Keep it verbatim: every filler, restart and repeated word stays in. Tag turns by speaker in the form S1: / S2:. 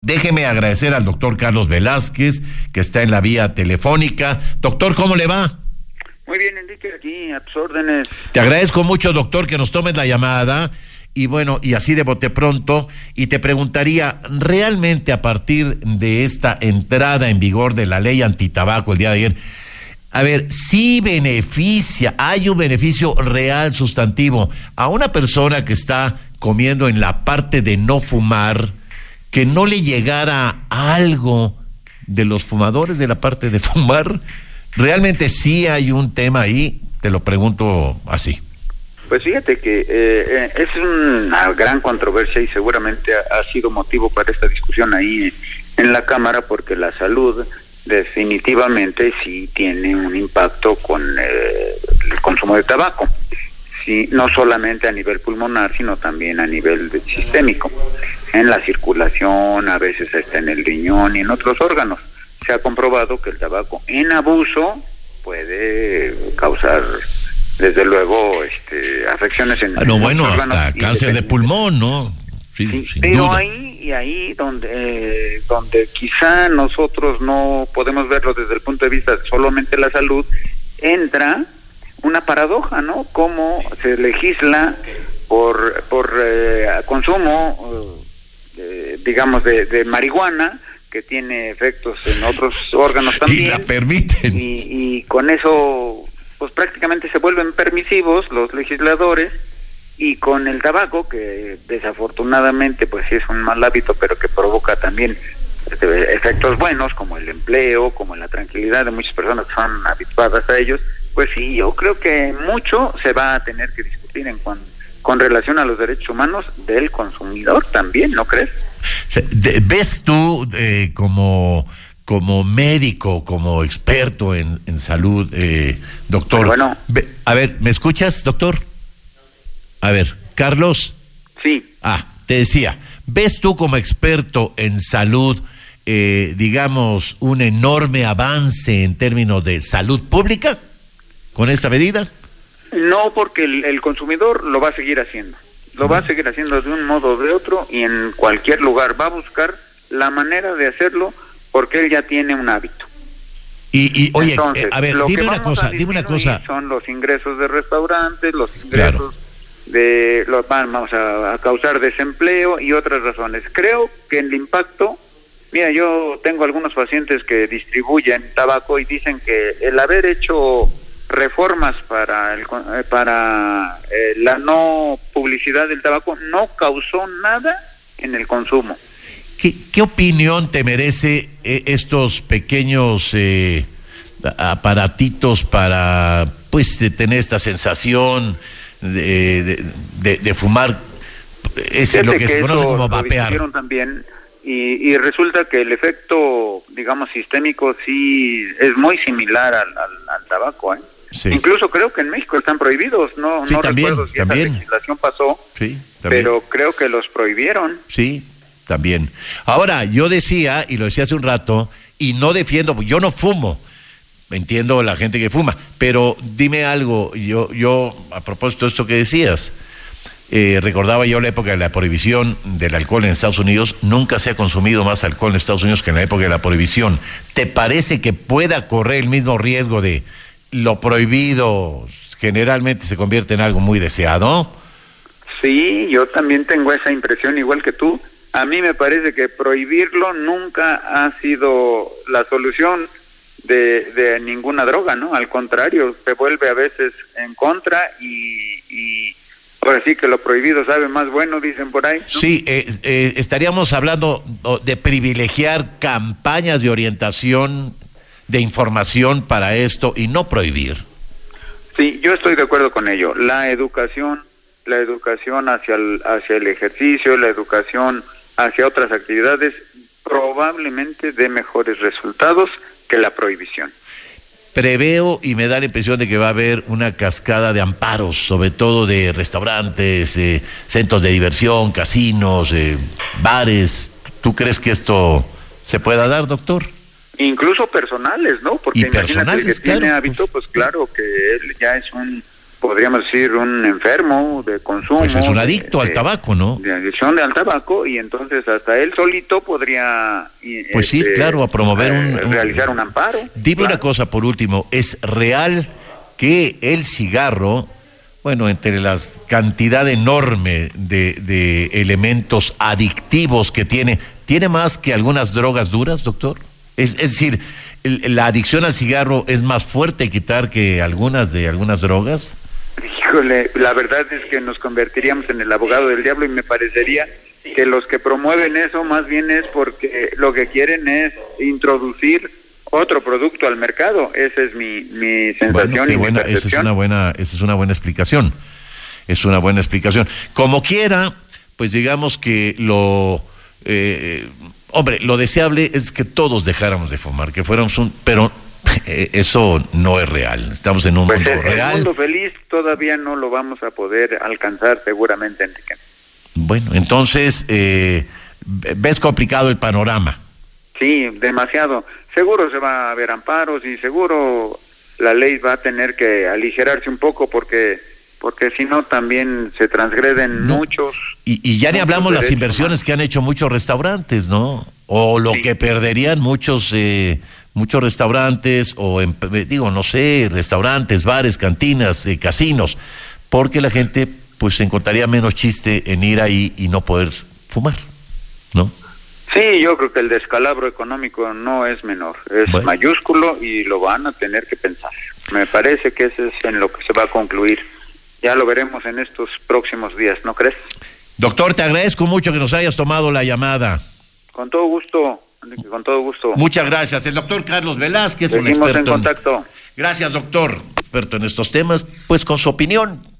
S1: Déjeme agradecer al doctor Carlos Velázquez, que está en la vía telefónica. Doctor, ¿cómo le va?
S2: Muy bien, Enrique, aquí a tus órdenes.
S1: Te agradezco mucho, doctor, que nos tomes la llamada. Y bueno, y así de bote pronto, y te preguntaría, ¿realmente a partir de esta entrada en vigor de la ley antitabaco el día de ayer, a ver, sí beneficia, hay un beneficio real sustantivo a una persona que está comiendo en la parte de no fumar, que no le llegara algo de los fumadores de la parte de fumar? ¿Realmente sí hay un tema ahí? Te lo pregunto así.
S2: Pues fíjate que eh, es una gran controversia y seguramente ha, ha sido motivo para esta discusión ahí en la Cámara, porque la salud definitivamente sí tiene un impacto con eh, el consumo de tabaco, sí, no solamente a nivel pulmonar, sino también a nivel de, sistémico, en la circulación, a veces está en el riñón y en otros órganos. Se ha comprobado que el tabaco en abuso puede causar, desde luego, este, afecciones en,
S1: ah, no,
S2: en
S1: bueno,
S2: los órganos,
S1: hasta cáncer de pulmón, ¿no? Sí,
S2: sí,
S1: sin
S2: pero
S1: duda.
S2: ahí y ahí donde eh, donde quizá nosotros no podemos verlo desde el punto de vista de solamente la salud, entra una paradoja, ¿no? Cómo se legisla por por eh, consumo, eh, digamos, de, de marihuana, que tiene efectos en otros órganos también.
S1: Y la permiten.
S2: Y, y con eso, pues prácticamente se vuelven permisivos los legisladores, y con el tabaco, que desafortunadamente pues sí es un mal hábito, pero que provoca también este, efectos buenos, como el empleo, como la tranquilidad de muchas personas que son habituadas a ellos, pues sí, yo creo que mucho se va a tener que discutir en cuan, con relación a los derechos humanos del consumidor también, ¿no crees?
S1: ¿Ves tú eh, como... como médico, como experto en, en salud, eh, doctor?
S2: Bueno.
S1: A ver, ¿me escuchas, doctor? A ver, Carlos.
S2: Sí.
S1: Ah, te decía, ¿ves tú como experto en salud, eh, digamos, un enorme avance en términos de salud pública con esta medida?
S2: No, porque el, el consumidor lo va a seguir haciendo. Lo va a seguir haciendo de un modo o de otro, y en cualquier lugar va a buscar la manera de hacerlo, porque él ya tiene un hábito.
S1: Y, y oye,
S2: Entonces,
S1: eh, a ver, dime una cosa, dime una cosa.
S2: Son los ingresos de restaurantes, los ingresos
S1: claro.
S2: de los vamos a, a causar desempleo y otras razones. Creo que el impacto, mira, yo tengo algunos pacientes que distribuyen tabaco y dicen que el haber hecho reformas para el, para eh, la no publicidad del tabaco no causó nada en el consumo.
S1: ¿Qué, qué opinión te merece eh, estos pequeños eh, aparatitos para, pues, de tener esta sensación de, de, de, de fumar? Es lo que, que se conoce como vapear.
S2: Lo también, y, y resulta que el efecto, digamos, sistémico sí es muy similar al, al, al tabaco, ¿eh? Sí. Incluso creo que en México están prohibidos, no,
S1: sí,
S2: no
S1: también,
S2: recuerdo si
S1: también.
S2: esa legislación pasó,
S1: sí, también.
S2: Pero creo que los prohibieron.
S1: Sí, también. Ahora, yo decía, y lo decía hace un rato, y no defiendo, yo no fumo, entiendo la gente que fuma, pero dime algo, yo, yo a propósito de esto que decías, eh, recordaba yo la época de la prohibición del alcohol en Estados Unidos, nunca se ha consumido más alcohol en Estados Unidos que en la época de la prohibición. ¿Te parece que pueda correr el mismo riesgo de lo prohibido generalmente se convierte en algo muy deseado?
S2: Sí, yo también tengo esa impresión igual que tú. A mí me parece que prohibirlo nunca ha sido la solución de, de ninguna droga, ¿no? Al contrario, se vuelve a veces en contra y, y ahora sí que lo prohibido sabe más bueno, dicen por ahí, ¿no?
S1: Sí, eh, eh, estaríamos hablando de privilegiar campañas de orientación, de información para esto y no prohibir.
S2: Sí, yo estoy de acuerdo con ello. La educación, la educación hacia el, hacia el ejercicio, la educación hacia otras actividades, probablemente dé mejores resultados que la prohibición.
S1: Preveo y me da la impresión de que va a haber una cascada de amparos, sobre todo de restaurantes, eh, centros de diversión, casinos, eh, bares. ¿Tú crees que esto se pueda dar, doctor?
S2: Incluso personales, ¿no? Porque
S1: y
S2: imagínate
S1: personales,
S2: el que
S1: claro,
S2: tiene hábito, pues claro que él ya es un podríamos decir, un enfermo de consumo.
S1: Pues es un adicto
S2: de,
S1: al tabaco, ¿no?
S2: De adicción al tabaco, y entonces hasta él solito podría...
S1: Pues sí, este, claro, a promover un...
S2: un realizar un amparo.
S1: Dime
S2: claro.
S1: una cosa por último, ¿es real que el cigarro, bueno, entre la cantidad enorme de, de elementos adictivos que tiene, tiene más que algunas drogas duras, doctor? Es, es decir, el, la adicción al cigarro es más fuerte quitar que algunas de algunas drogas.
S2: Híjole, la verdad es que nos convertiríamos en el abogado del diablo, y me parecería que los que promueven eso más bien es porque lo que quieren es introducir otro producto al mercado. Esa es mi, mi sensación.
S1: Bueno, qué
S2: y
S1: buena,
S2: mi percepción.
S1: esa es una buena, esa es una buena explicación. Es una buena explicación. Como quiera, pues digamos que lo, eh, hombre, lo deseable es que todos dejáramos de fumar, que fuéramos un, pero eh, eso no es real. Estamos en un
S2: pues
S1: mundo
S2: el,
S1: real.
S2: El mundo feliz todavía no lo vamos a poder alcanzar, seguramente, Enrique.
S1: Bueno, entonces, eh, ¿ves complicado el panorama?
S2: Sí, demasiado. Seguro se va a haber amparos y seguro la ley va a tener que aligerarse un poco, porque porque si no también se transgreden no. muchos.
S1: Y, y ya ni hablamos las inversiones más. que han hecho muchos restaurantes, ¿no? O lo sí. que perderían muchos eh, muchos restaurantes, o en, digo, no sé, restaurantes, bares, cantinas, eh, casinos, porque la gente pues encontraría menos chiste en ir ahí y no poder fumar, ¿no?
S2: Sí, yo creo que el descalabro económico no es menor, es bueno. mayúsculo, y lo van a tener que pensar. Me parece que eso es en lo que se va a concluir. Ya lo veremos en estos próximos días, ¿no crees?
S1: Doctor, te agradezco mucho que nos hayas tomado la llamada.
S2: Con todo gusto, con todo gusto.
S1: Muchas gracias. El doctor Carlos Velázquez,
S2: Seguimos
S1: un experto
S2: en contacto.
S1: En... Gracias, doctor. Experto en estos temas, pues con su opinión.